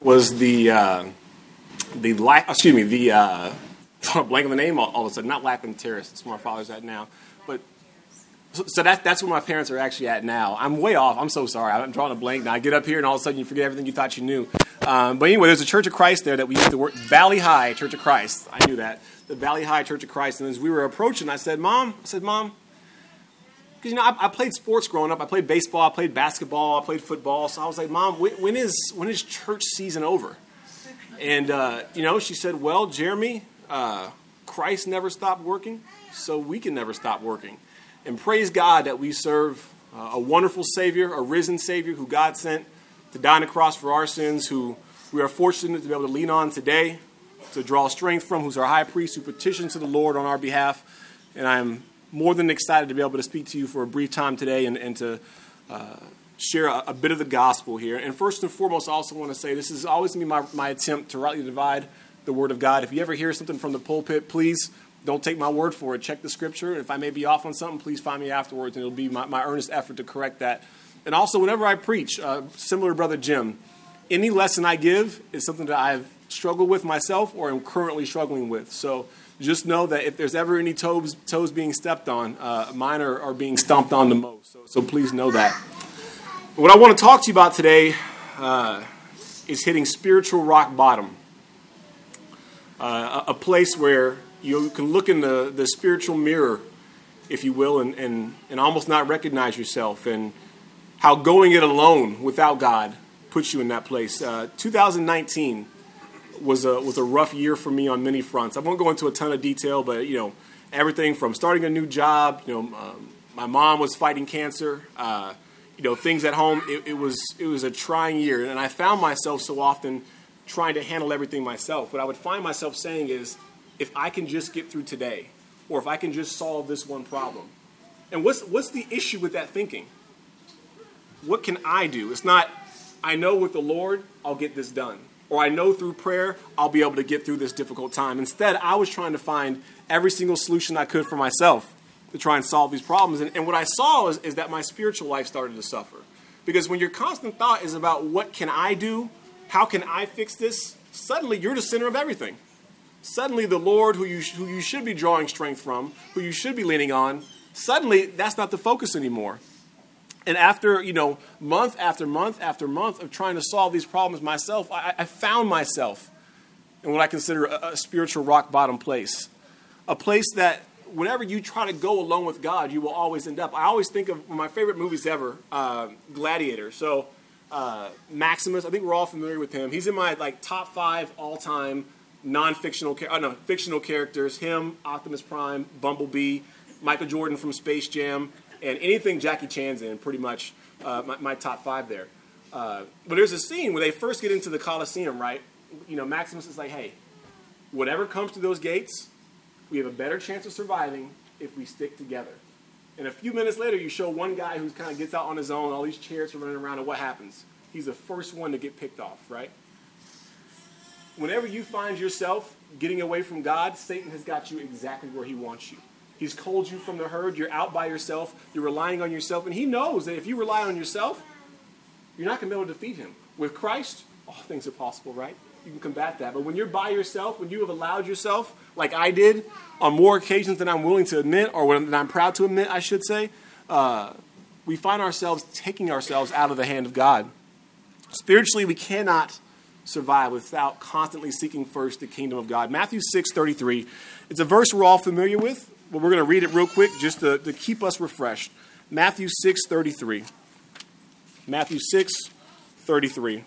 was blank on the name all of a sudden, not Lackland Terrace, it's where my father's at now. But so that's where my parents are actually at now. I'm way off. I'm so sorry. I'm drawing a blank now. I get up here and all of a sudden you forget everything you thought you knew. But anyway, there's a Church of Christ there that we used to work, Valley High Church of Christ. I knew that. The Valley High Church of Christ. And as we were approaching, I said, Mom, because, I played sports growing up. I played baseball, I played basketball, I played football. So I was like, Mom, when is church season over? And, she said, well, Jeremy, Christ never stopped working, so we can never stop working. And praise God that we serve a wonderful Savior, a risen Savior who God sent to die on the cross for our sins, who we are fortunate to be able to lean on today, to draw strength from, who's our high priest, who petitions to the Lord on our behalf. And I'm more than excited to be able to speak to you for a brief time today and to share a bit of the gospel here. And first and foremost, I also want to say this is always going to be my attempt to rightly divide the Word of God. If you ever hear something from the pulpit, please don't take my word for it. Check the Scripture. If I may be off on something, please find me afterwards, and it'll be my earnest effort to correct that. And also, whenever I preach, similar to Brother Jim, any lesson I give is something that I've struggled with myself or am currently struggling with. So just know that if there's ever any toes being stepped on, mine are being stomped on the most. So please know that. What I want to talk to you about today is hitting spiritual rock bottom. A place where you can look in the spiritual mirror, if you will, and almost not recognize yourself, and how going it alone without God puts you in that place. 2019 was a rough year for me on many fronts. I won't go into a ton of detail, but everything from starting a new job. My mom was fighting cancer. Things at home. It was a trying year, and I found myself so often trying to handle everything myself. What I would find myself saying is, if I can just get through today, or if I can just solve this one problem. And what's the issue with that thinking? What can I do? It's not, I know with the Lord, I'll get this done. Or I know through prayer, I'll be able to get through this difficult time. Instead, I was trying to find every single solution I could for myself to try and solve these problems. And what I saw is that my spiritual life started to suffer. Because when your constant thought is about what can I do, how can I fix this, suddenly you're the center of everything. Suddenly the Lord, who you should be drawing strength from, who you should be leaning on, suddenly that's not the focus anymore. And after, month after month after month of trying to solve these problems myself, I found myself in what I consider a spiritual rock bottom place. A place that whenever you try to go alone with God, you will always end up. I always think of one of my favorite movies ever, Gladiator. So Maximus, I think we're all familiar with him. He's in my top 5 all-time fictional characters. Him, Optimus Prime, Bumblebee, Michael Jordan from Space Jam, and anything Jackie Chan's in, pretty much my top 5 there. But there's a scene where they first get into the Coliseum, right? Maximus is like, hey, whatever comes to those gates, we have a better chance of surviving if we stick together. And a few minutes later, you show one guy who kind of gets out on his own, all these chariots are running around, and what happens? He's the first one to get picked off, right? Whenever you find yourself getting away from God, Satan has got you exactly where he wants you. He's culled you from the herd. You're out by yourself. You're relying on yourself. And he knows that if you rely on yourself, you're not going to be able to defeat him. With Christ, all things are possible, right? You can combat that. But when you're by yourself, when you have allowed yourself, like I did, on more occasions than I'm willing to admit, or than I'm proud to admit, I should say, we find ourselves taking ourselves out of the hand of God. Spiritually, we cannot survive without constantly seeking first the kingdom of God. Matthew 6:33. It's a verse we're all familiar with, but we're going to read it real quick just to keep us refreshed. Matthew 6:33. Matthew 6:33.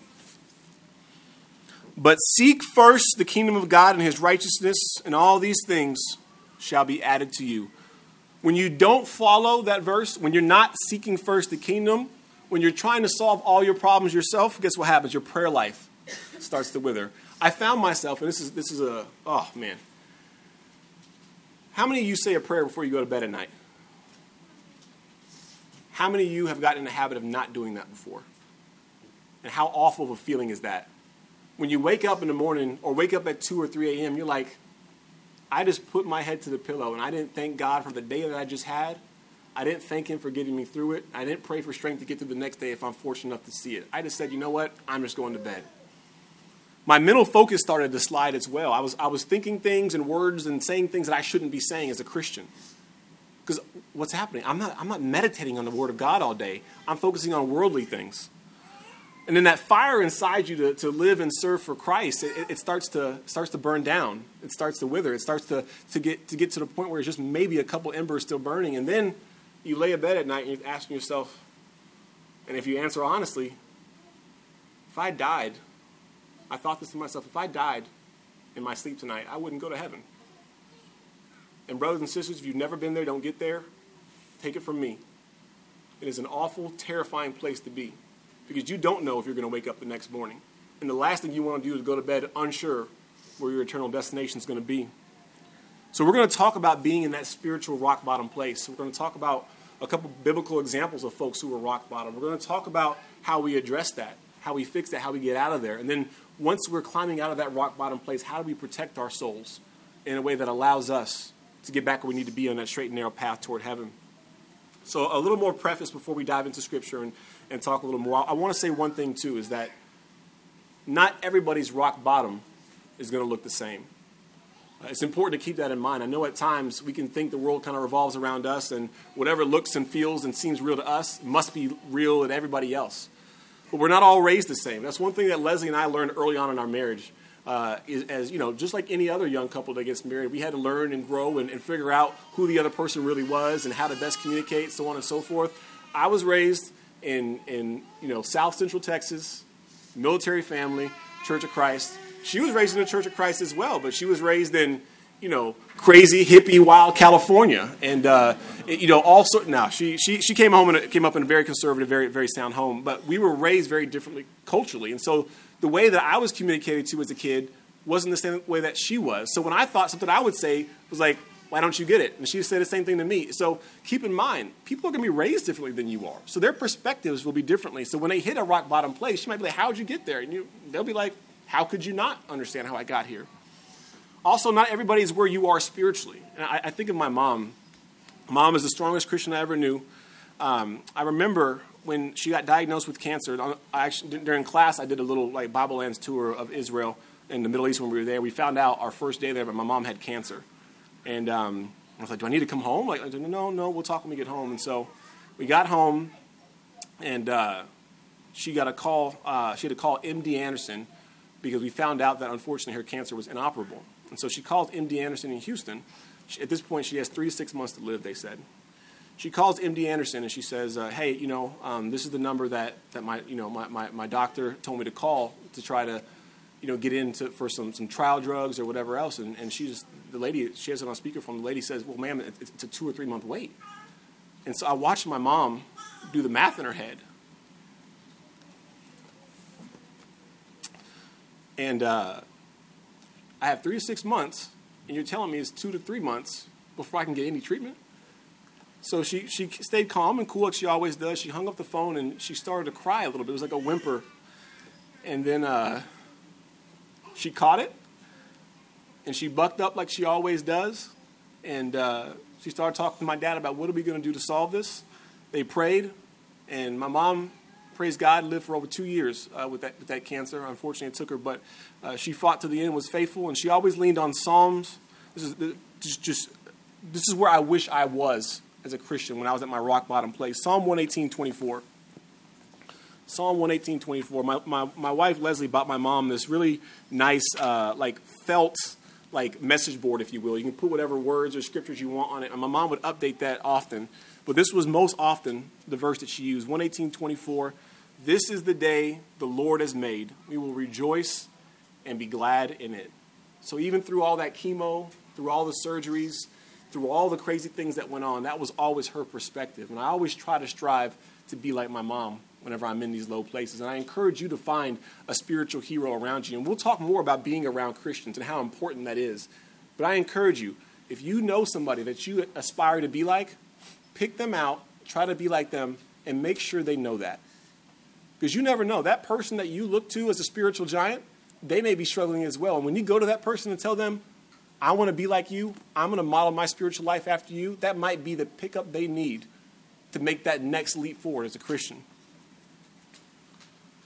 But seek first the kingdom of God and his righteousness, and all these things shall be added to you. When you don't follow that verse, when you're not seeking first the kingdom, when you're trying to solve all your problems yourself, guess what happens? Your prayer life starts to wither. I found myself, and this is oh man. How many of you say a prayer before you go to bed at night? How many of you have gotten in the habit of not doing that before? And how awful of a feeling is that? When you wake up in the morning or wake up at 2 or 3 a.m., you're like, I just put my head to the pillow and I didn't thank God for the day that I just had. I didn't thank him for getting me through it. I didn't pray for strength to get through the next day if I'm fortunate enough to see it. I just said, you know what? I'm just going to bed. my mental focus started to slide as well. I was thinking things and words and saying things that I shouldn't be saying as a Christian. Because what's happening? I'm not meditating on the Word of God all day. I'm focusing on worldly things. And then that fire inside you to live and serve for Christ, it starts to burn down. It starts to wither. It starts to get to the point where it's just maybe a couple embers still burning. And then you lay in bed at night and you're asking yourself, and if you answer honestly, if I died, I thought this to myself, if I died in my sleep tonight, I wouldn't go to heaven. And brothers and sisters, if you've never been there, don't get there. Take it from me. It is an awful, terrifying place to be because you don't know if you're going to wake up the next morning. And the last thing you want to do is go to bed unsure where your eternal destination is going to be. So we're going to talk about being in that spiritual rock bottom place. We're going to talk about a couple biblical examples of folks who were rock bottom. We're going to talk about how we address that, how we fix that, how we get out of there. And then once we're climbing out of that rock bottom place, how do we protect our souls in a way that allows us to get back where we need to be on that straight and narrow path toward heaven? So a little more preface before we dive into Scripture and talk a little more. I want to say one thing, too, is that not everybody's rock bottom is going to look the same. It's important to keep that in mind. I know at times we can think the world kind of revolves around us, and whatever looks and feels and seems real to us must be real to everybody else. But we're not all raised the same. That's one thing that Leslie and I learned early on in our marriage. As you know, just like any other young couple that gets married, we had to learn and grow and figure out who the other person really was and how to best communicate, so on and so forth. I was raised in South Central Texas, military family, Church of Christ. She was raised in the Church of Christ as well, but she was raised in crazy hippie wild California, and Now she came up in a very conservative, very very sound home, but we were raised very differently culturally, and so the way that I was communicated to as a kid wasn't the same way that she was. So when I thought something I would say was like, why don't you get it? And she said the same thing to me. So keep in mind, people are going to be raised differently than you are. So their perspectives will be differently. So when they hit a rock bottom place, you might be like, how'd you get there? And they'll be like, how could you not understand how I got here? Also, not everybody is where you are spiritually. And I think of my mom. Mom is the strongest Christian I ever knew. I remember when she got diagnosed with cancer, during class, I did a little Bible Lands tour of Israel in the Middle East when we were there. We found out our first day there, but my mom had cancer. And I was like, do I need to come home? I said, no, we'll talk when we get home. And so we got home, and she got a call. She had to call MD Anderson because we found out that, unfortunately, her cancer was inoperable. And so she called MD Anderson in Houston. At this point, she has 3 to 6 months to live, they said. She calls MD Anderson and she says, hey, this is the number that my doctor told me to call to try to, get in for some trial drugs or whatever else. And she has it on speakerphone. The lady says, well, ma'am, it's a 2 or 3 month wait. And so I watched my mom do the math in her head. And I have 3 to 6 months, and you're telling me it's 2 to 3 months before I can get any treatment? So she stayed calm and cool like she always does. She hung up the phone and she started to cry a little bit. It was like a whimper. And then she caught it, and she bucked up like she always does. And she started talking to my dad about what are we going to do to solve this. They prayed, and my mom, praise God, lived for over 2 years with that cancer. Unfortunately, it took her, but she fought to the end, was faithful, and she always leaned on Psalms. This is where I wish I was as a Christian when I was at my rock bottom place. Psalm 118:24. Psalm 118:24. My wife Leslie bought my mom this really nice felt message board, if you will. You can put whatever words or scriptures you want on it, and my mom would update that often. But this was most often the verse that she used. 118:24. This is the day the Lord has made. We will rejoice and be glad in it. So even through all that chemo, through all the surgeries, through all the crazy things that went on, that was always her perspective. And I always try to strive to be like my mom whenever I'm in these low places. And I encourage you to find a spiritual hero around you. And we'll talk more about being around Christians and how important that is. But I encourage you, if you know somebody that you aspire to be like, pick them out, try to be like them, and make sure they know that. Because you never know. That person that you look to as a spiritual giant, they may be struggling as well. And when you go to that person and tell them, I want to be like you, I'm going to model my spiritual life after you, that might be the pickup they need to make that next leap forward as a Christian.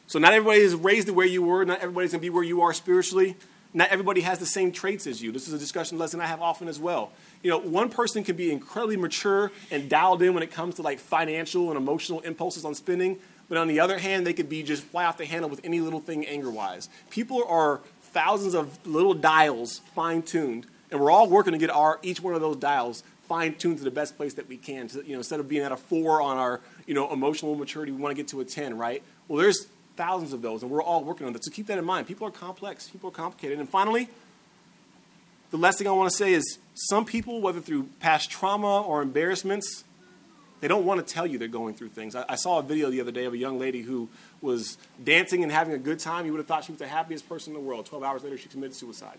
So not everybody is raised to where you were. Not everybody's going to be where you are spiritually. Not everybody has the same traits as you. This is a discussion lesson I have often as well. One person can be incredibly mature and dialed in when it comes to like financial and emotional impulses on spending. But on the other hand, they could be just fly off the handle with any little thing anger-wise. People are thousands of little dials fine-tuned, and we're all working to get each one of those dials fine-tuned to the best place that we can. So, instead of being at a 4 on our emotional maturity, we want to get to a 10, right? Well, there's thousands of those, and we're all working on that. So keep that in mind. People are complex. People are complicated. And finally, the last thing I want to say is some people, whether through past trauma or embarrassments, they don't want to tell you they're going through things. I saw a video the other day of a young lady who was dancing and having a good time. You would have thought she was the happiest person in the world. 12 hours later, she committed suicide.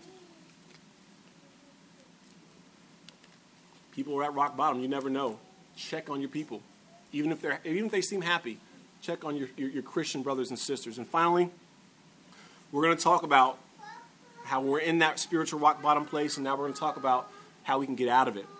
People are at rock bottom. You never know. Check on your people. Even if they seem happy, check on your Christian brothers and sisters. And finally, we're going to talk about how we're in that spiritual rock bottom place, and now we're going to talk about how we can get out of it.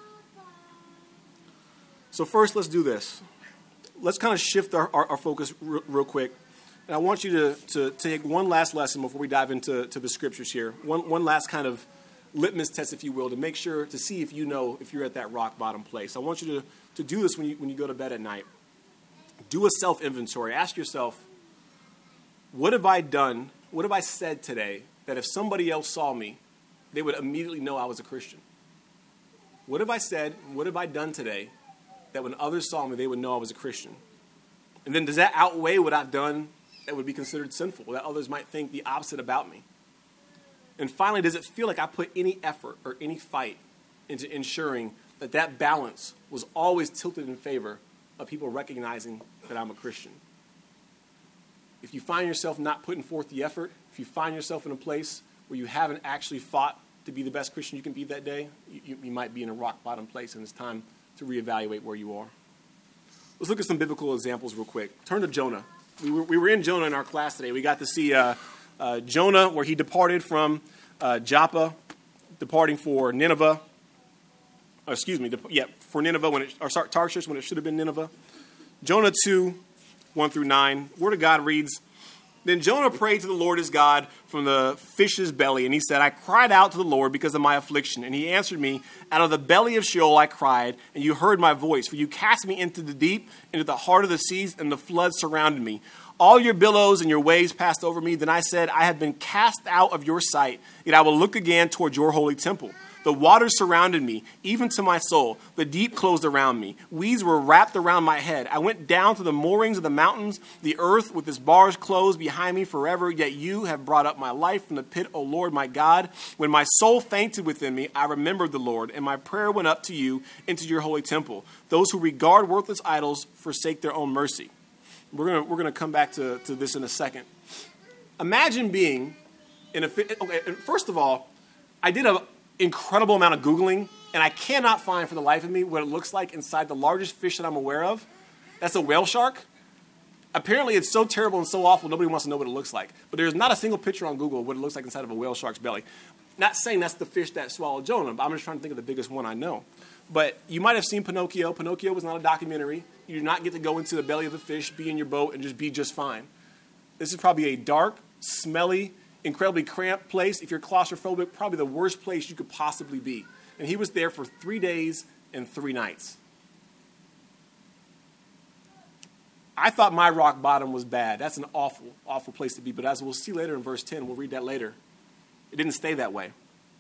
So first, let's do this. Let's kind of shift our focus real quick. And I want you to take one last lesson before we dive into the scriptures here. One last kind of litmus test, if you will, to make sure, to see if if you're at that rock bottom place. I want you to do this when you go to bed at night. Do a self-inventory. Ask yourself, what have I done, what have I said today that if somebody else saw me, they would immediately know I was a Christian? What have I said, what have I done today that when others saw me, they would know I was a Christian? And then does that outweigh what I've done that would be considered sinful, that others might think the opposite about me? And finally, does it feel like I put any effort or any fight into ensuring that balance was always tilted in favor of people recognizing that I'm a Christian? If you find yourself not putting forth the effort, if you find yourself in a place where you haven't actually fought to be the best Christian you can be that day, you might be in a rock bottom place, and it's time to reevaluate where you are. Let's look at some biblical examples real quick. Turn to Jonah. We were in Jonah in our class today. We got to see Jonah, where he departed from Joppa, departing for Nineveh. For Nineveh, Tarshish, when it should have been Nineveh. Jonah 2, 1-9. Word of God reads, Then Jonah prayed to the Lord his God from the fish's belly, and he said, I cried out to the Lord because of my affliction. And he answered me, Out of the belly of Sheol I cried, and you heard my voice. For you cast me into the deep, into the heart of the seas, and the floods surrounded me. All your billows and your waves passed over me. Then I said, I have been cast out of your sight, yet I will look again toward your holy temple. The waters surrounded me, even to my soul. The deep closed around me. Weeds were wrapped around my head. I went down to the moorings of the mountains. The earth with its bars closed behind me forever. Yet you have brought up my life from the pit, O Lord my God. When my soul fainted within me, I remembered the Lord, and my prayer went up to you into your holy temple. Those who regard worthless idols forsake their own mercy. We're gonna come back to this in a second. Imagine being in a fit. Okay, first of all, I did an incredible amount of Googling, and I cannot find for the life of me what it looks like inside the largest fish that I'm aware of. That's a whale shark. Apparently, it's so terrible and so awful, nobody wants to know what it looks like. But there's not a single picture on Google of what it looks like inside of a whale shark's belly. Not saying that's the fish that swallowed Jonah, but I'm just trying to think of the biggest one I know. But you might have seen Pinocchio. Pinocchio was not a documentary. You do not get to go into the belly of the fish, be in your boat, and just be just fine. This is probably a dark, smelly, incredibly cramped place. If you're claustrophobic, probably the worst place you could possibly be. And he was there for 3 days and 3 nights. I thought my rock bottom was bad. That's an awful, awful place to be. But as we'll see later in verse 10, we'll read that later, it didn't stay that way.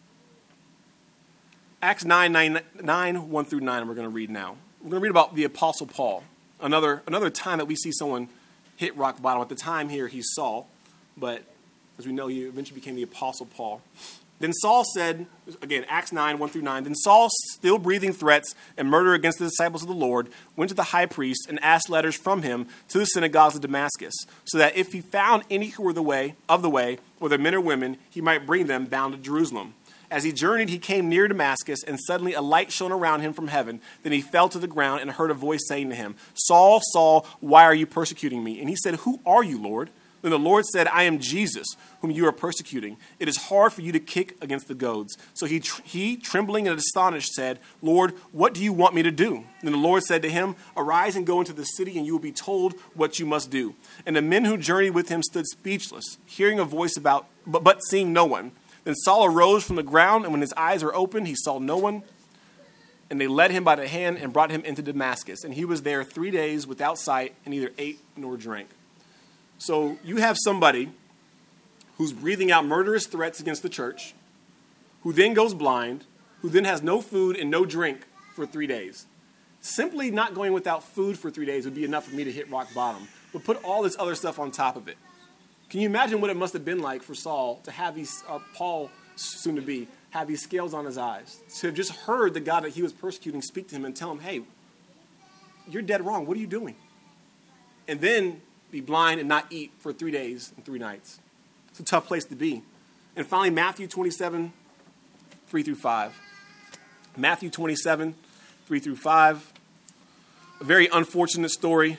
Acts 9, 1-9, we're going to read now. We're going to read about the Apostle Paul. Another time that we see someone hit rock bottom. At the time here, he's Saul. But as we know, he eventually became the Apostle Paul. Then Saul said, again, Acts 9, 1-9, Then Saul, still breathing threats and murder against the disciples of the Lord, went to the high priest and asked letters from him to the synagogues of Damascus, so that if he found any who were of the way, whether men or women, he might bring them bound to Jerusalem. As he journeyed, he came near Damascus, and suddenly a light shone around him from heaven. Then he fell to the ground and heard a voice saying to him, Saul, Saul, why are you persecuting me? And he said, Who are you, Lord? Then the Lord said, I am Jesus, whom you are persecuting. It is hard for you to kick against the goads. So he, trembling and astonished, said, Lord, what do you want me to do? Then the Lord said to him, arise and go into the city, and you will be told what you must do. And the men who journeyed with him stood speechless, hearing a voice but seeing no one. Then Saul arose from the ground, and when his eyes were opened, he saw no one. And they led him by the hand and brought him into Damascus. And he was there 3 days without sight, and neither ate nor drank. So you have somebody who's breathing out murderous threats against the church, who then goes blind, who then has no food and no drink for 3 days. Simply not going without food for 3 days would be enough for me to hit rock bottom. But put all this other stuff on top of it. Can you imagine what it must have been like for Saul to have these, Paul soon to be, have these scales on his eyes, to have just heard the God that he was persecuting speak to him and tell him, hey, you're dead wrong. What are you doing? And then be blind and not eat for 3 days and 3 nights. It's a tough place to be. And finally, Matthew 27, 3 through 5. Matthew 27, 3 through 5. A very unfortunate story.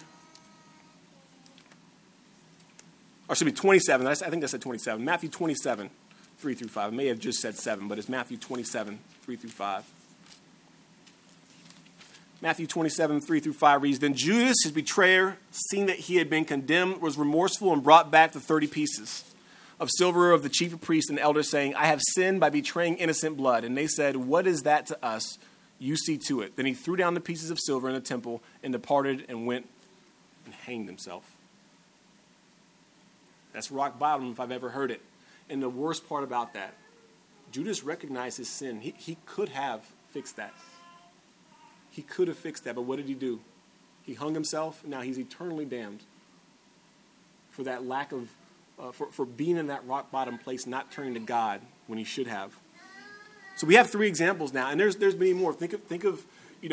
Or should be 27. I think I said 27. Matthew 27, 3 through 5. I may have just said 7, but it's Matthew 27, 3 through 5. Matthew 27, 3 through 5 reads, Then Judas, his betrayer, seeing that he had been condemned, was remorseful and brought back the 30 pieces of silver of the chief priests and elders, saying, I have sinned by betraying innocent blood. And they said, What is that to us? You see to it. Then he threw down the pieces of silver in the temple and departed and went and hanged himself. That's rock bottom if I've ever heard it. And the worst part about that, Judas recognized his sin. He could have fixed that. He could have fixed that, but what did he do? He hung himself, and now he's eternally damned for that lack of, for being in that rock bottom place, not turning to God when he should have. So we have 3 examples now, and there's many more. Think of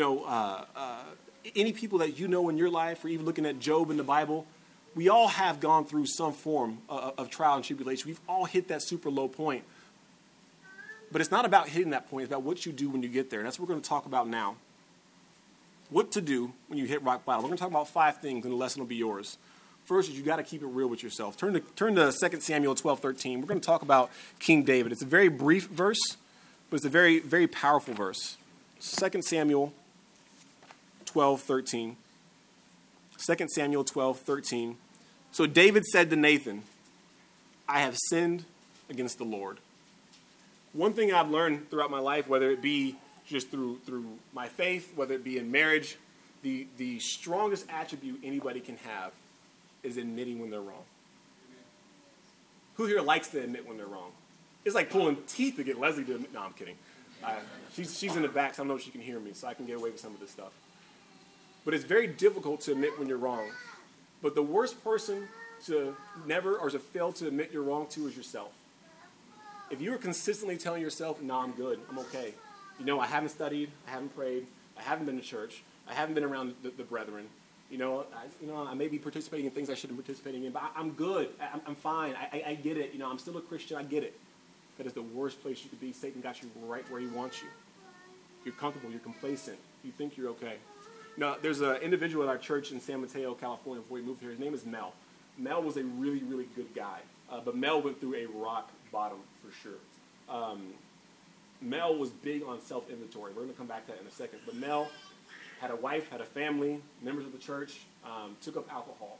any people that you know in your life, or even looking at Job in the Bible. We all have gone through some form of trial and tribulation. We've all hit that super low point. But it's not about hitting that point. It's about what you do when you get there. And that's what we're going to talk about now. What to do when you hit rock bottom. We're going to talk about 5 things, and the lesson will be yours. First is you got to keep it real with yourself. Turn to 2 Samuel 12:13. We're going to talk about King David. It's a very brief verse, but it's a very, very powerful verse. 2 Samuel 12:13. 2 Samuel 12:13. So David said to Nathan, I have sinned against the Lord. One thing I've learned throughout my life, whether it be just through my faith, whether it be in marriage, the strongest attribute anybody can have is admitting when they're wrong. Who here likes to admit when they're wrong? It's like pulling teeth to get Leslie to admit. No, I'm kidding. She's in the back, so I know she can hear me, so I can get away with some of this stuff. But it's very difficult to admit when you're wrong. But the worst person to never or to fail to admit you're wrong to is yourself. If you are consistently telling yourself, no, I'm good, I'm okay. You know, I haven't studied, I haven't prayed, I haven't been to church, I haven't been around the brethren. I may be participating in things I shouldn't be participating in, but I'm good, I'm fine, I get it. I'm still a Christian, I get it. That is the worst place you could be. Satan got you right where he wants you. You're comfortable, you're complacent, you think you're okay. Now, there's an individual at our church in San Mateo, California, before he moved here. His name is Mel. Mel was a really, really good guy, but Mel went through a rock bottom for sure. Mel was big on self-inventory. We're going to come back to that in a second. But Mel had a wife, had a family, members of the church, took up alcohol.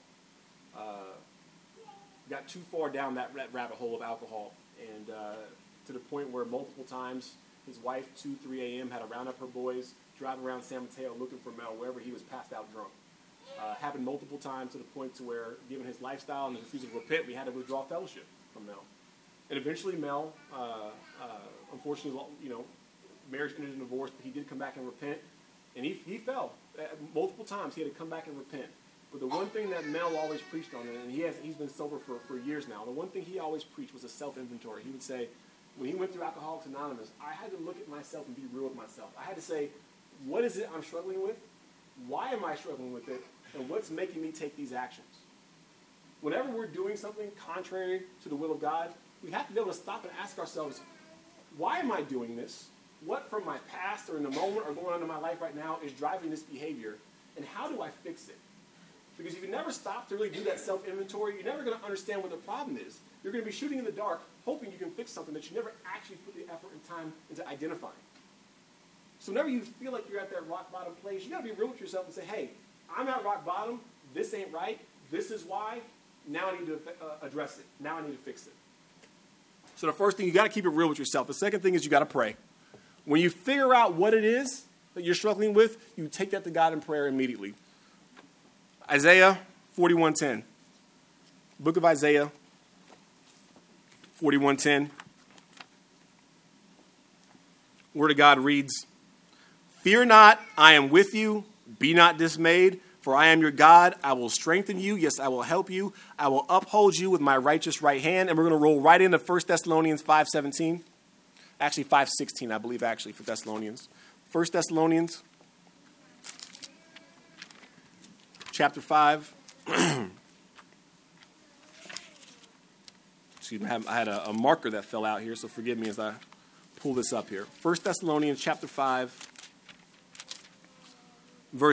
Got too far down that rabbit hole of alcohol. And to the point where multiple times his wife, 2, 3 a.m., had to round up her boys, drive around San Mateo looking for Mel wherever he was passed out drunk. Happened multiple times to the point to where, given his lifestyle and his refusal to repent, we had to withdraw fellowship from Mel. And eventually Mel, unfortunately, marriage ended in divorce, but he did come back and repent. And he fell. Multiple times he had to come back and repent. But the one thing that Mel always preached on, and he's been sober for years now, the one thing he always preached was a self-inventory. He would say, when he went through Alcoholics Anonymous, I had to look at myself and be real with myself. I had to say, what is it I'm struggling with? Why am I struggling with it? And what's making me take these actions? Whenever we're doing something contrary to the will of God, we have to be able to stop and ask ourselves, why am I doing this? What from my past or in the moment or going on in my life right now is driving this behavior? And how do I fix it? Because if you never stop to really do that self-inventory, you're never going to understand what the problem is. You're going to be shooting in the dark, hoping you can fix something that you never actually put the effort and time into identifying. So whenever you feel like you're at that rock bottom place, you got to be real with yourself and say, hey, I'm at rock bottom. This ain't right. This is why. Now I need to address it. Now I need to fix it. So the first thing, you got to keep it real with yourself. The second thing is you got to pray. When you figure out what it is that you're struggling with, you take that to God in prayer immediately. Isaiah 41:10. Book of Isaiah 41:10. Word of God reads, "Fear not, I am with you. Be not dismayed, for I am your God. I will strengthen you. Yes, I will help you. I will uphold you with my righteous right hand." And we're going to roll right into 1 Thessalonians 5:17. Actually, 5:16, I believe, actually, for Thessalonians. 1 Thessalonians chapter 5. Excuse me, I had a marker that fell out here, so forgive me as I pull this up here. 1 Thessalonians chapter 5, verse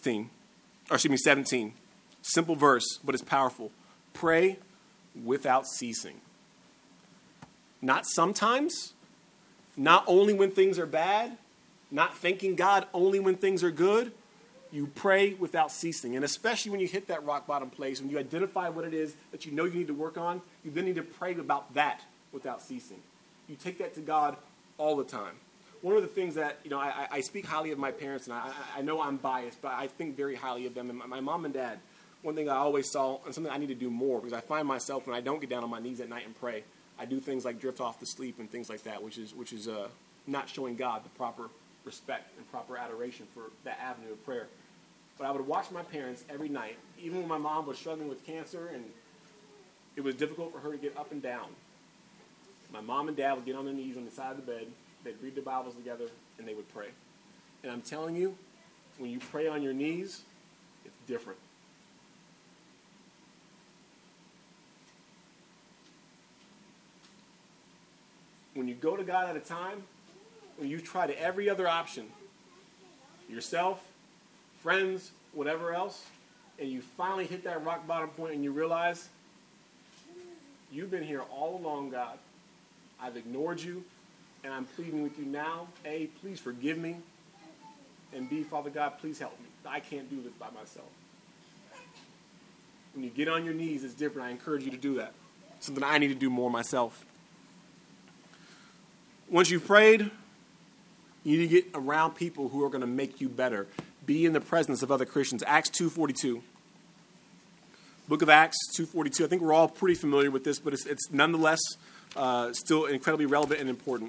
17. Simple verse, but it's powerful. Pray without ceasing. Not sometimes, not only when things are bad, not thanking God only when things are good. You pray without ceasing. And especially when you hit that rock bottom place, when you identify what it is that you know you need to work on, you then need to pray about that without ceasing. You take that to God all the time. One of the things that, I speak highly of my parents, and I know I'm biased, but I think very highly of them. And my mom and dad, one thing I always saw, and something I need to do more, because I find myself when I don't get down on my knees at night and pray, I do things like drift off to sleep and things like that, which is not showing God the proper respect and proper adoration for that avenue of prayer. But I would watch my parents every night, even when my mom was struggling with cancer and it was difficult for her to get up and down. My mom and dad would get on their knees on the side of the bed, they'd read their Bibles together, and they would pray. And I'm telling you, when you pray on your knees, it's different. When you go to God at a time, when you try to every other option, yourself, friends, whatever else, and you finally hit that rock bottom point and you realize, you've been here all along, God. I've ignored you, and I'm pleading with you now. A, please forgive me, and B, Father God, please help me. I can't do this by myself. When you get on your knees, it's different. I encourage you to do that. Something I need to do more myself. Once you've prayed, you need to get around people who are going to make you better. Be in the presence of other Christians. Acts 2:42. Book of Acts 2:42. I think we're all pretty familiar with this, but it's nonetheless still incredibly relevant and important.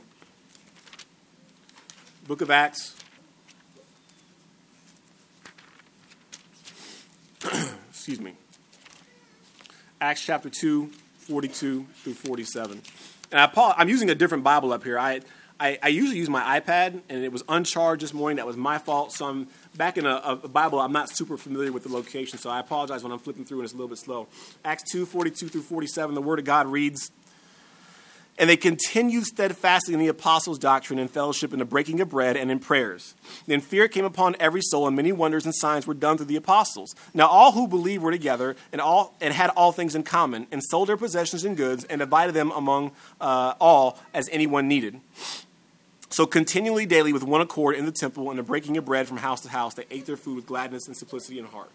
Book of Acts. Excuse me. Acts chapter 2, 42 through 47. And I'm using a different Bible up here. I usually use my iPad, and it was uncharged this morning. That was my fault. So I'm back in a Bible. I'm not super familiar with the location, so I apologize when I'm flipping through and it's a little bit slow. Acts 2, 42 through 47, the Word of God reads, "And they continued steadfastly in the apostles' doctrine and fellowship in the breaking of bread and in prayers. Then fear came upon every soul, and many wonders and signs were done through the apostles. Now all who believed were together and had all things in common, and sold their possessions and goods, and divided them among all as anyone needed. So continually daily with one accord in the temple and the breaking of bread from house to house, they ate their food with gladness and simplicity in heart."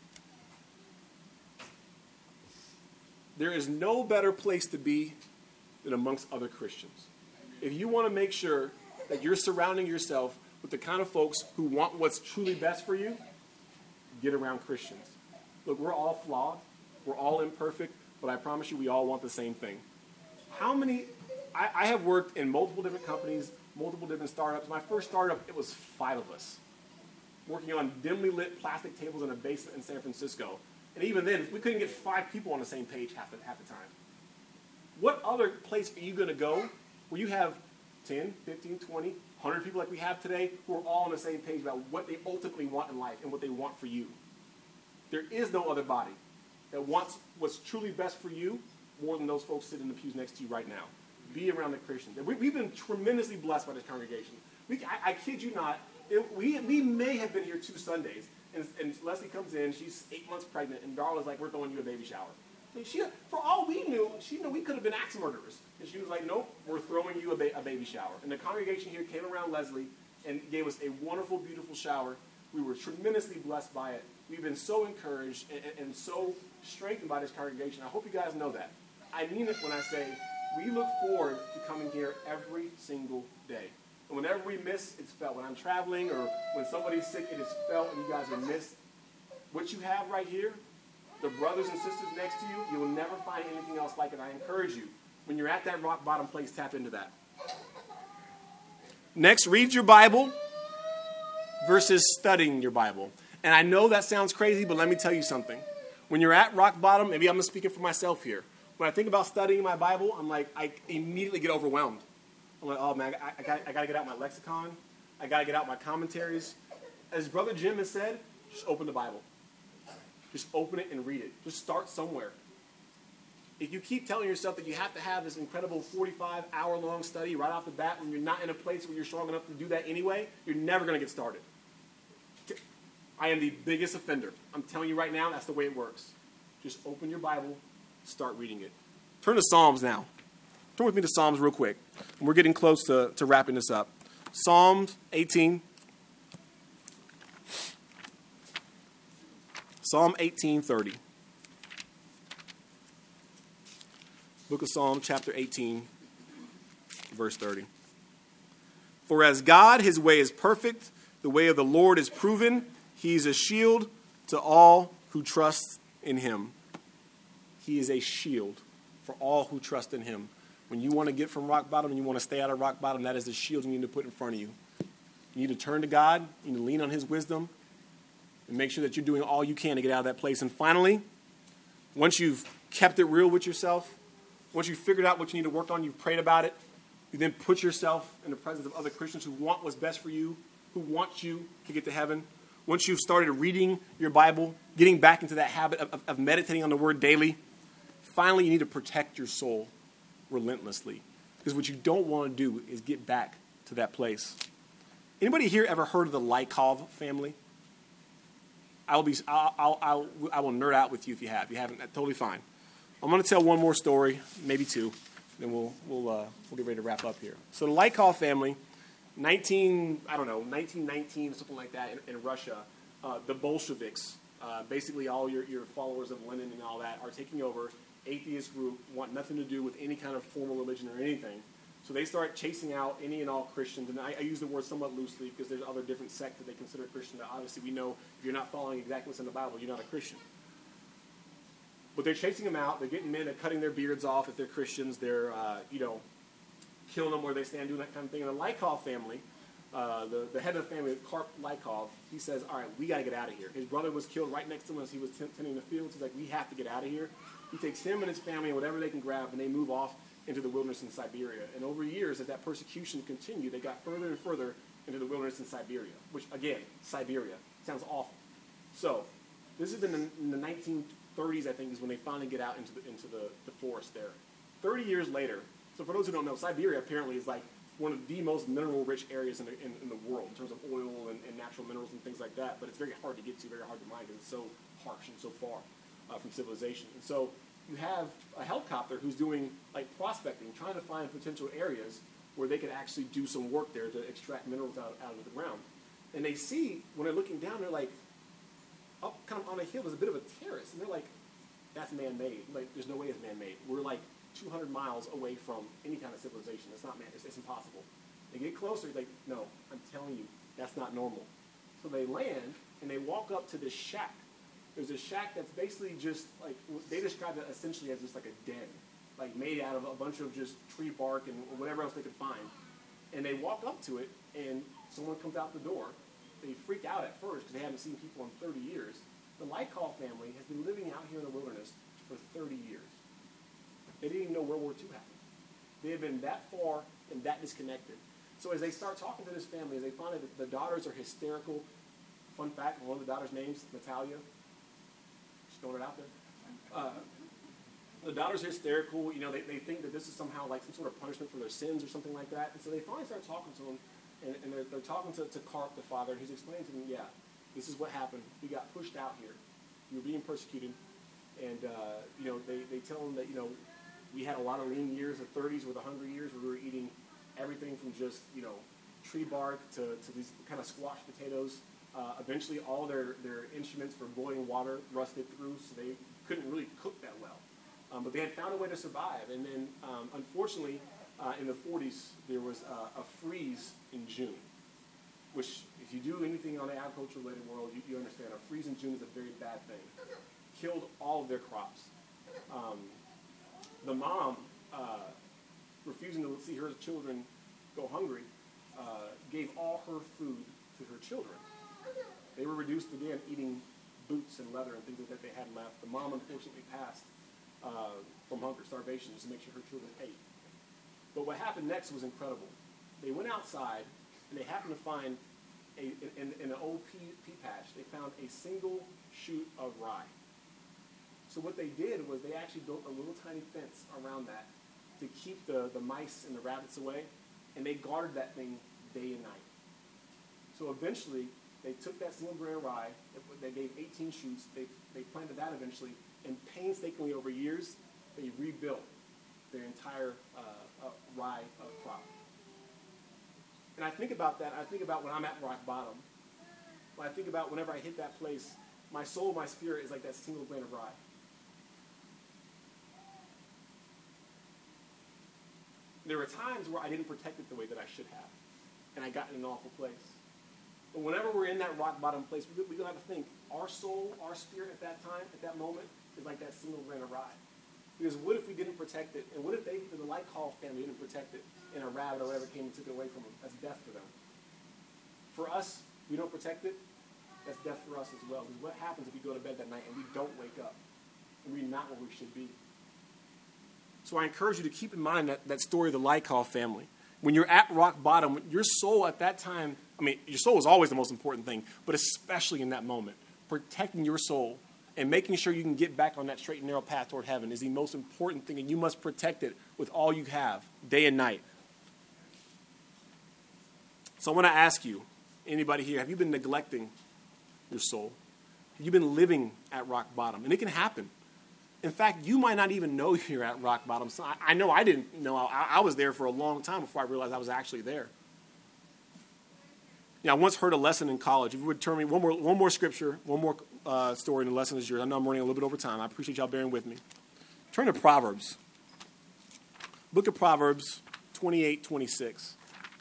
There is no better place to be than amongst other Christians. If you want to make sure that you're surrounding yourself with the kind of folks who want what's truly best for you, get around Christians. Look, we're all flawed. We're all imperfect, but I promise you we all want the same thing. I have worked in multiple different companies, multiple different startups. My first startup, it was 5 of us working on dimly lit plastic tables in a basement in San Francisco. And even then, we couldn't get 5 people on the same page half the time. What other place are you going to go where you have 10, 15, 20, 100 people like we have today who are all on the same page about what they ultimately want in life and what they want for you? There is no other body that wants what's truly best for you more than those folks sitting in the pews next to you right now. Be around the Christians. We've been tremendously blessed by this congregation. I kid you not, we may have been here 2 Sundays, And Leslie comes in, she's 8 months pregnant, and Darla's like, we're throwing you a baby shower. And for all we knew, she knew we could have been axe murderers. And she was like, nope, we're throwing you a baby shower. And the congregation here came around Leslie and gave us a wonderful, beautiful shower. We were tremendously blessed by it. We've been so encouraged and so strengthened by this congregation. I hope you guys know that. I mean it when I say we look forward to coming here every single day. And whenever we miss, it's felt. When I'm traveling or when somebody's sick, it is felt and you guys are missed. What you have right here, the brothers and sisters next to you, you will never find anything else like it. I encourage you, when you're at that rock bottom place, tap into that. Next, read your Bible versus studying your Bible. And I know that sounds crazy, but let me tell you something. When you're at rock bottom, maybe I'm speaking for myself here. When I think about studying my Bible, I immediately get overwhelmed. I'm like, oh man, I got to get out my lexicon. I got to get out my commentaries. As Brother Jim has said, just open the Bible. Just open it and read it. Just start somewhere. If you keep telling yourself that you have to have this incredible 45-hour-long study right off the bat when you're not in a place where you're strong enough to do that anyway, you're never going to get started. I am the biggest offender. I'm telling you right now, that's the way it works. Just open your Bible, start reading it. Turn to Psalms now. Turn with me to Psalms real quick. We're getting close to wrapping this up. Psalms 18. Psalm 18:30. Book of Psalm, chapter 18, verse 30. For as God, his way is perfect, the way of the Lord is proven. He is a shield to all who trust in him. He is a shield for all who trust in him. When you want to get from rock bottom and you want to stay out of rock bottom, that is the shield you need to put in front of you. You need to turn to God. You need to lean on his wisdom and make sure that you're doing all you can to get out of that place. And finally, once you've kept it real with yourself, once you've figured out what you need to work on, you've prayed about it, you then put yourself in the presence of other Christians who want what's best for you, who want you to get to heaven. Once you've started reading your Bible, getting back into that habit of meditating on the word daily, finally you need to protect your soul relentlessly. Because what you don't want to do is get back to that place. Anybody here ever heard of the Lykov family? I will nerd out with you if you have. If you haven't, that's totally fine. I'm going to tell one more story, maybe two, then we'll get ready to wrap up here. So the Lykov family, 1919, something like that, in Russia, the Bolsheviks, basically all your followers of Lenin and all that, are taking over. Atheist group, want nothing to do with any kind of formal religion or anything. So they start chasing out any and all Christians. And I use the word somewhat loosely because there's other different sects that they consider Christian. That obviously we know if you're not following exactly what's in the Bible, you're not a Christian. But they're chasing them out. They're getting men, they're cutting their beards off if they're Christians. They're, killing them where they stand, doing that kind of thing. And the Lykov family, the head of the family, Karp Lykov, he says, all right, we got to get out of here. His brother was killed right next to him as he was tending the fields. He's like, we have to get out of here. He takes him and his family and whatever they can grab, and they move off into the wilderness in Siberia. And over years, as that persecution continued, they got further and further into the wilderness in Siberia, which, again, Siberia sounds awful. So this is in the 1930s, I think, is when they finally get out into the forest there. 30 years later, so for those who don't know, Siberia apparently is like one of the most mineral-rich areas in the world in terms of oil and natural minerals and things like that, but it's very hard to get to, very hard to mine because it's so harsh and so far from civilization. And so you have a helicopter who's doing like prospecting, trying to find potential areas where they could actually do some work there to extract minerals out of the ground. And they see, when they're looking down, they're like, up kind of on a hill, there's a bit of a terrace. And they're like, that's man-made. Like, there's no way it's man-made. We're like 200 miles away from any kind of civilization. It's not man. It's impossible. They get closer, like, no, I'm telling you, that's not normal. So they land, and they walk up to this shack. There's a shack that's basically just, like, they describe it essentially as just like a den, like made out of a bunch of just tree bark and whatever else they could find. And they walk up to it, and someone comes out the door. They freak out at first because they haven't seen people in 30 years. The Lykov family has been living out here in the wilderness for 30 years. They didn't even know World War II happened. They had been that far and that disconnected. So as they start talking to this family, as they find that the daughters are hysterical, fun fact, one of the daughters' names, Natalia, just throwing it out there. The daughters are hysterical. They think that this is somehow like some sort of punishment for their sins or something like that. And so they finally start talking to them, and they're talking to Karp, the father, and he's explaining to them, yeah, this is what happened. We got pushed out here. We were being persecuted. And, they tell them that, we had a lot of lean years. The 30s were the hungry years where we were eating everything from just, tree bark to these kind of squash potatoes. Eventually, all their instruments for boiling water rusted through, so they couldn't really cook that well. But they had found a way to survive. And then, unfortunately, in the 40s, there was a freeze in June, which, if you do anything on the agriculture-related world, you understand a freeze in June is a very bad thing. Killed all of their crops. The mom, refusing to see her children go hungry, gave all her food to her children. They were reduced again eating boots and leather and things like that they had left. The mom unfortunately passed from hunger, starvation, just to make sure her children ate. But what happened next was incredible. They went outside and they happened to find in an old pea patch, they found a single shoot of rye. So what they did was they actually built a little tiny fence around that to keep the mice and the rabbits away, and they guarded that thing day and night. So eventually, they took that single grain of rye, they gave 18 shoots, they planted that eventually, and painstakingly over years, they rebuilt their entire rye crop. And I think about that, I think about when I'm at rock bottom. When I think about whenever I hit that place, my soul, my spirit is like that single grain of rye. There were times where I didn't protect it the way that I should have, and I got in an awful place. But whenever we're in that rock bottom place, we're going to have to think, our soul, our spirit at that time, at that moment, is like that single grain of rye. Because what if we didn't protect it? And what if the Lycall family didn't protect it, and a rabbit or whatever came and took it away from them? That's death for them. For us, if we don't protect it, that's death for us as well. Because what happens if we go to bed that night and we don't wake up? And we're not where we should be. So I encourage you to keep in mind that story of the Lycall family. When you're at rock bottom, your soul at that time, your soul is always the most important thing, but especially in that moment, protecting your soul and making sure you can get back on that straight and narrow path toward heaven is the most important thing, and you must protect it with all you have, day and night. So I want to ask you, anybody here, have you been neglecting your soul? Have you been living at rock bottom? And it can happen. In fact, you might not even know you're at rock bottom. So I know I didn't know. I was there for a long time before I realized I was actually there. I once heard a lesson in college. If you would turn me one more scripture, one more story, and the lesson is yours. I know I'm running a little bit over time. I appreciate y'all bearing with me. Turn to Proverbs. Book of Proverbs 28:26.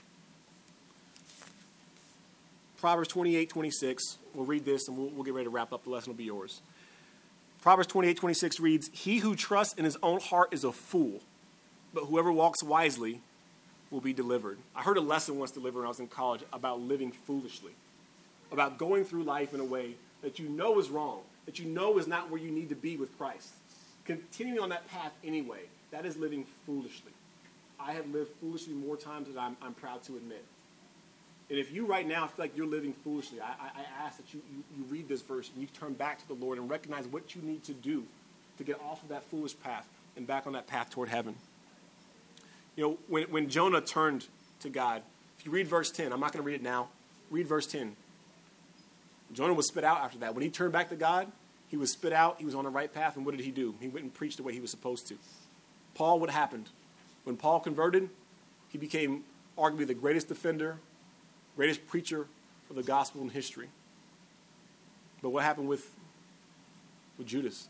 Proverbs 28:26. We'll read this and we'll get ready to wrap up. The lesson will be yours. Proverbs 28:26 reads, "He who trusts in his own heart is a fool, but whoever walks wisely will be delivered." I heard a lesson once delivered when I was in college about living foolishly, about going through life in a way that you know is wrong, that you know is not where you need to be with Christ. Continuing on that path anyway, that is living foolishly. I have lived foolishly more times than I'm proud to admit. And if you right now feel like you're living foolishly, I ask that you read this verse and you turn back to the Lord and recognize what you need to do to get off of that foolish path and back on that path toward heaven. When Jonah turned to God, if you read verse 10, I'm not going to read it now. Read verse 10. Jonah was spit out after that. When he turned back to God, he was spit out. He was on the right path. And what did he do? He went and preached the way he was supposed to. Paul, what happened? When Paul converted, he became arguably the greatest defender, greatest preacher of the gospel in history. But what happened with Judas?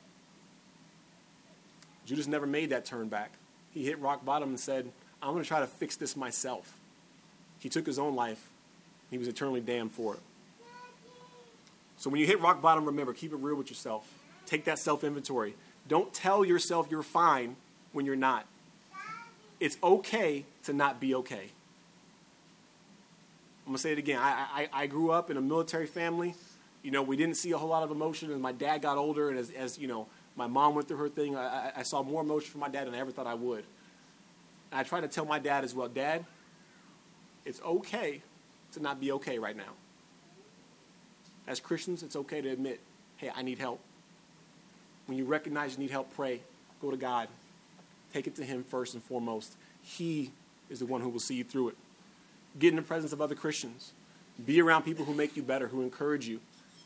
Judas never made that turn back. He hit rock bottom and said, "I'm going to try to fix this myself." He took his own life. He was eternally damned for it. So when you hit rock bottom, remember, keep it real with yourself. Take that self-inventory. Don't tell yourself you're fine when you're not. It's okay to not be okay. I'm going to say it again. I grew up in a military family. We didn't see a whole lot of emotion. As my dad got older and as my mom went through her thing, I saw more emotion from my dad than I ever thought I would. And I tried to tell my dad as well, "Dad, it's okay to not be okay right now." As Christians, it's okay to admit, "Hey, I need help." When you recognize you need help, pray. Go to God. Take it to Him first and foremost. He is the one who will see you through it. Get in the presence of other Christians. Be around people who make you better, who encourage you.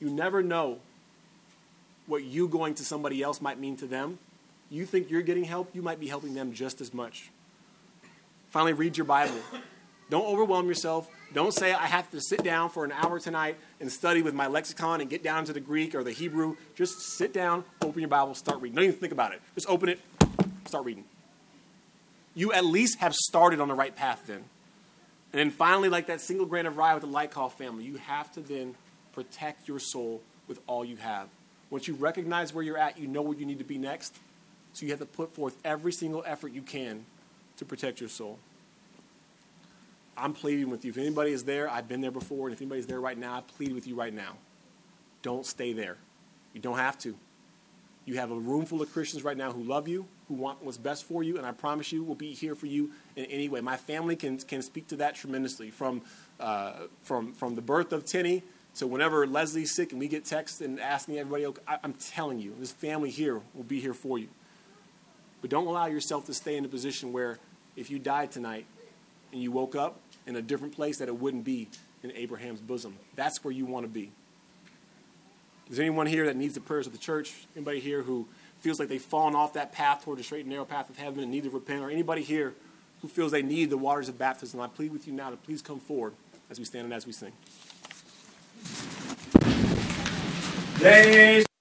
You never know what you going to somebody else might mean to them. You think you're getting help, you might be helping them just as much. Finally, read your Bible. Don't overwhelm yourself. Don't say, I have to sit down for an hour tonight and study with my lexicon and get down to the Greek or the Hebrew. Just sit down, open your Bible, start reading. Don't even think about it. Just open it, start reading. You at least have started on the right path then. And then finally, like that single grain of rye with the Lightcall family, you have to then protect your soul with all you have. Once you recognize where you're at, you know where you need to be next. So you have to put forth every single effort you can to protect your soul. I'm pleading with you. If anybody is there, I've been there before, and if anybody's there right now, I plead with you right now. Don't stay there. You don't have to. You have a room full of Christians right now who love you, who want what's best for you, and I promise you will be here for you in any way. My family can speak to that tremendously. From the birth of Tenny to whenever Leslie's sick and we get texts and asking everybody, I'm telling you, this family here will be here for you. But don't allow yourself to stay in a position where if you died tonight and you woke up in a different place, that it wouldn't be in Abraham's bosom. That's where you want to be. Is there anyone here that needs the prayers of the church? Anybody here who feels like they've fallen off that path toward the straight and narrow path of heaven and need to repent? Or anybody here who feels they need the waters of baptism? I plead with you now to please come forward as we stand and as we sing.